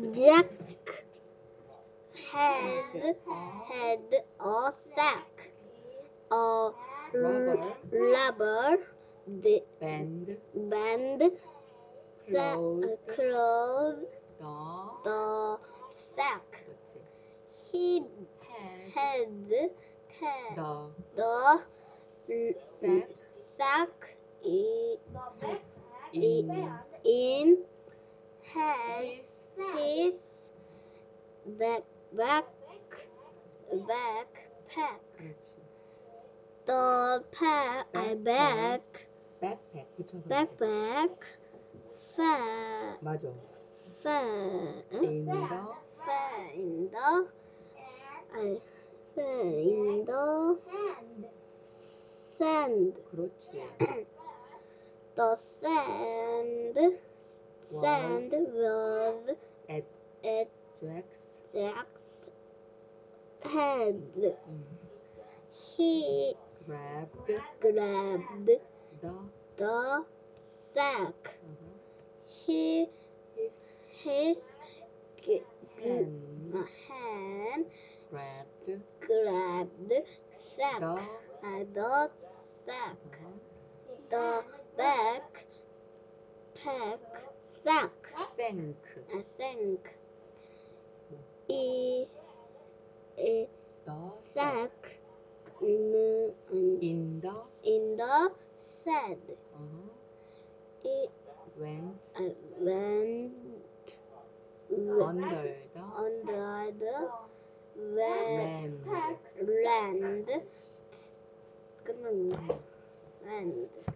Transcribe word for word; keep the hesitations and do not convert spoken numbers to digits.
Jack had had a sack of Rubber. rubber the band band sa- closed closed the the sack. 그렇지. He had had had the the sack sack in, in in his, his his back, back, backpack. 그렇지. The pack, I back, backpack 붙여서 backpack, fa, 맞아. fa, in the find the, I find the sand. 그렇지. The sand, sand was at at Jack's Jack's head. 음, He grabbed grabbed the the sack. uh-huh, He his his g- hand hand grabbed grabbed sack. the Uh, the sack. uh-huh, The backpack sack. sank I sank. E, e the sack in, in, in the in the sand. uh-huh, It went uh, went under the under the land land. land. 끝났네. land.